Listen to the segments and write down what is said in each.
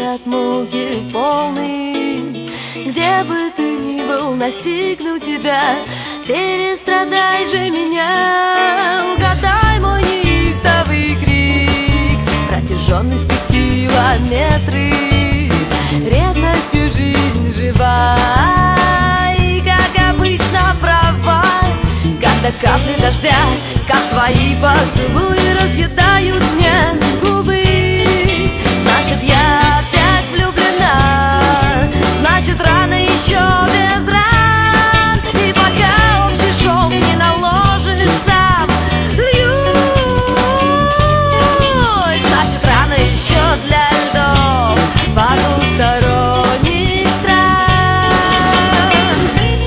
от муки полный. Где бы ты ни был, настигну тебя, перестрадай же меня. Угадай мой неистовый крик, протяженностью километры, ревностью жизнь жива. И как обычно права, когда капли дождя, как свои поцелуи, разъедают мне губы. Значит, я опять влюблена, значит, рано еще без ран. И пока общий шок не наложишь сам, льюсь. Значит, рано еще для льдов потусторонних стран.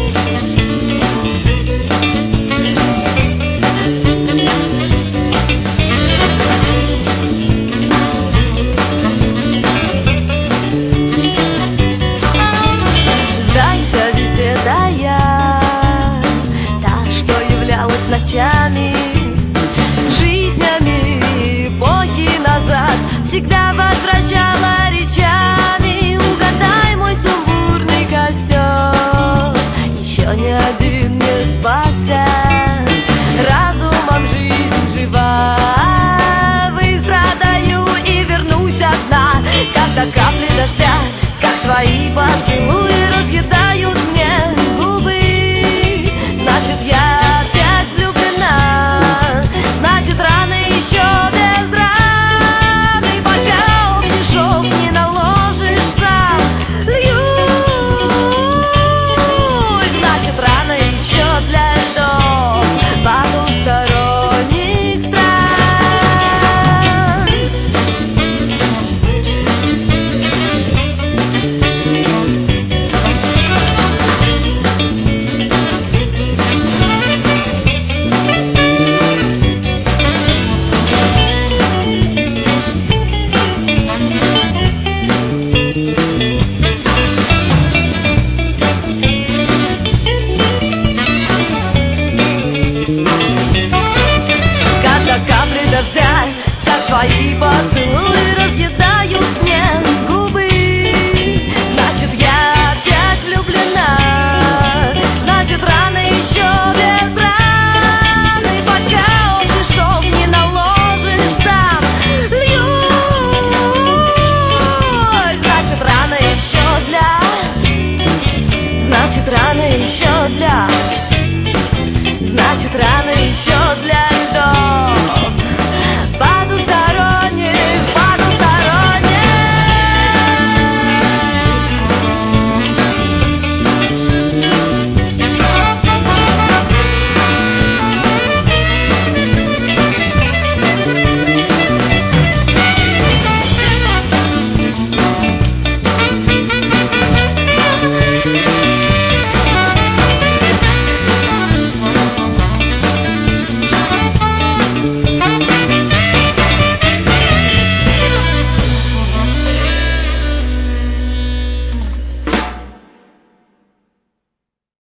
Сдайся, беседа я, та, что являлась ночами, жизнями эпохи назад, всегда возвращала речами. Угадай мой сумбурный костер, еще ни один не спасся. Разумом жизнь жива, выстрадаю и вернусь одна, когда капли дождя,